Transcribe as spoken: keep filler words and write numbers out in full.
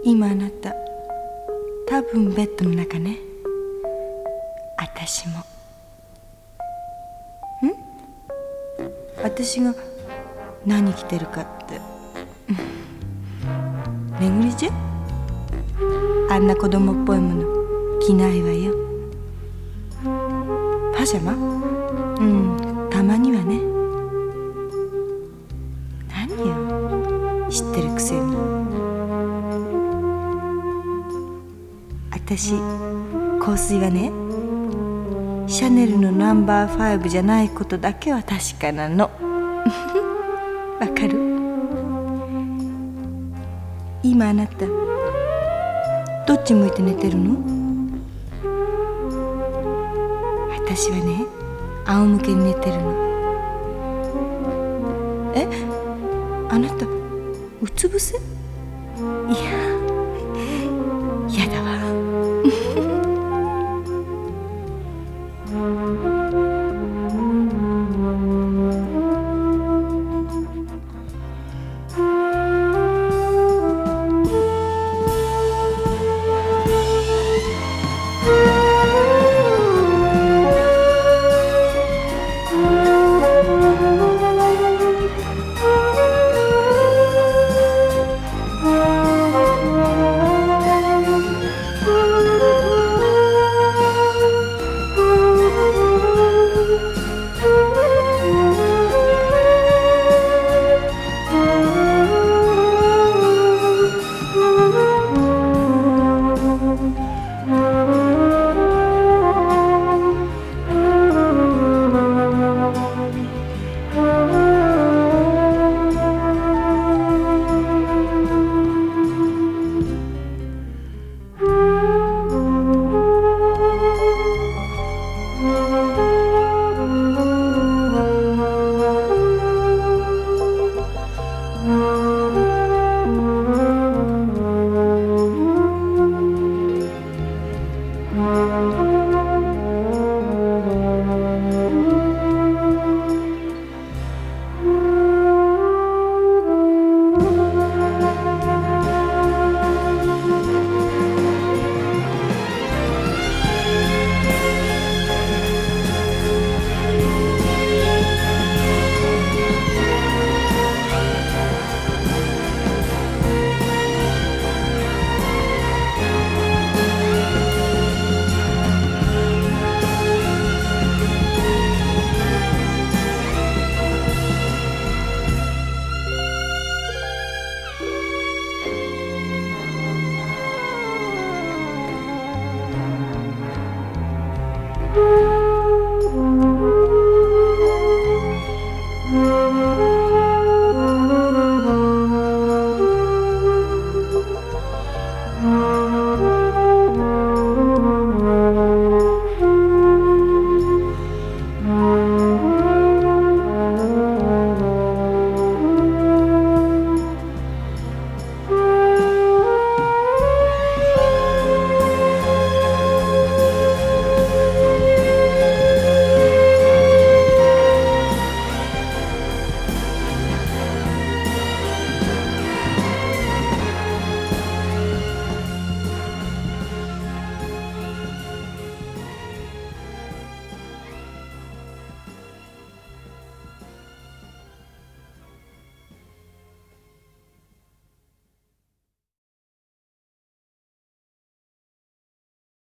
今あなた多分ベッドの中ね。私も。ん？私が何着てるかってめぐりちゃん、あんな子供っぽいもの着ないわよ。パジャマ？うん、たまにはね。何よ、知ってるくせに。私、香水はね、シャネルのナンバーファイブじゃないことだけは確かなの。わかる？今あなたどっち向いて寝てるの？私はね、仰向けに寝てるの。え、あなたうつ伏せ？いや、やだわ。